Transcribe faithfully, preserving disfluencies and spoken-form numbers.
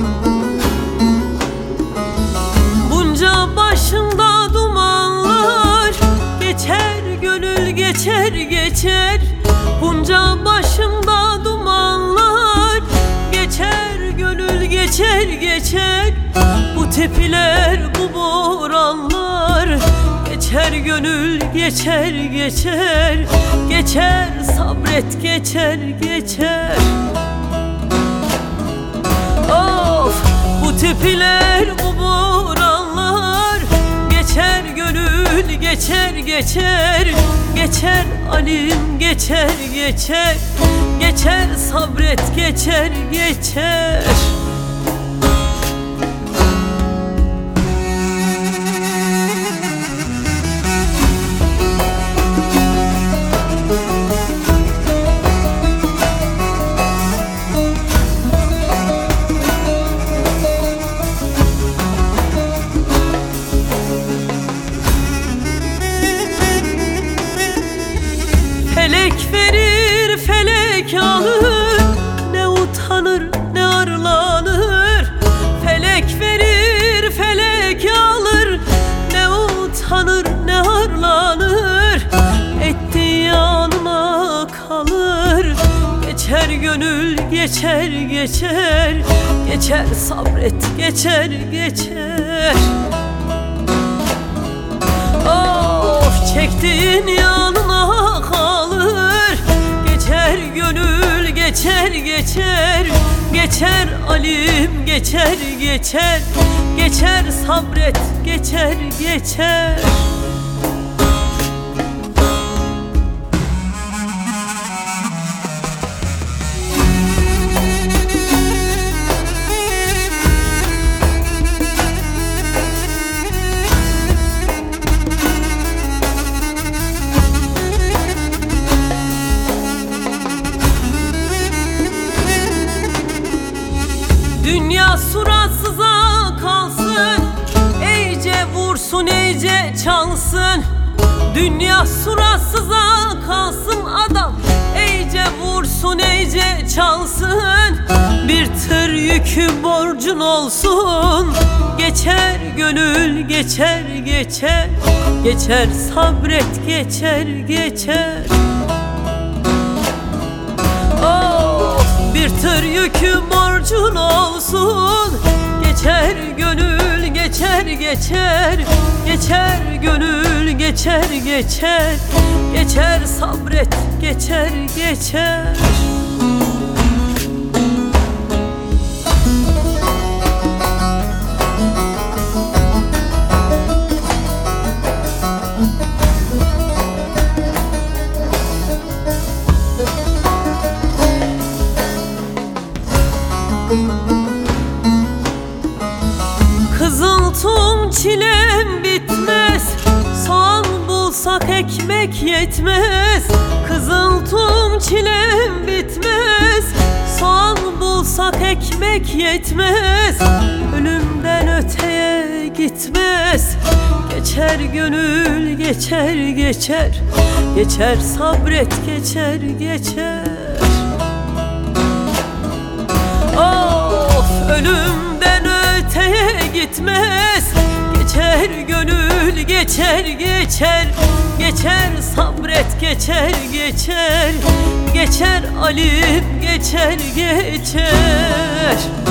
Bunca başımda dumanlar, geçer gönül geçer geçer. Bunca başımda dumanlar, geçer gönül geçer geçer. Bu tepiler bu boranlar, geçer gönül geçer geçer. Geçer sabret geçer geçer. Of bu tepiler bu boranlar, geçer gönül geçer geçer. Geçer alim geçer geçer. Geçer sabret geçer geçer. Felek verir felek alır, ne utanır ne arlanır. Felek verir felek alır, ne utanır ne arlanır. Etti yanına kalır, geçer gönül geçer geçer. Geçer sabret geçer geçer. Of çektiğin yanına kalır, geçer gönül geçer geçer. Geçer alim geçer geçer. Geçer sabret geçer geçer. Dünya suratsıza kalsın, iyice vursun iyice çalsın. Dünya suratsıza kalsın adam, iyice vursun iyice çalsın. Bir tır yükü borcun olsun, geçer gönül geçer geçer. Geçer sabret geçer geçer. Bir tır yükü borcun olsun, geçer gönül geçer geçer. Geçer gönül geçer geçer. Geçer sabret geçer geçer. Kızıltım çilem bitmez, soğan bulsak ekmek yetmez. Kızıltım çilem bitmez, soğan bulsak ekmek yetmez. Ölümden öteye gitmez, geçer gönül geçer geçer. Geçer sabret geçer geçer. Of ölümden öteye gitmez, geçer gönül geçer geçer. Geçer sabret geçer geçer. Geçer alim geçer geçer.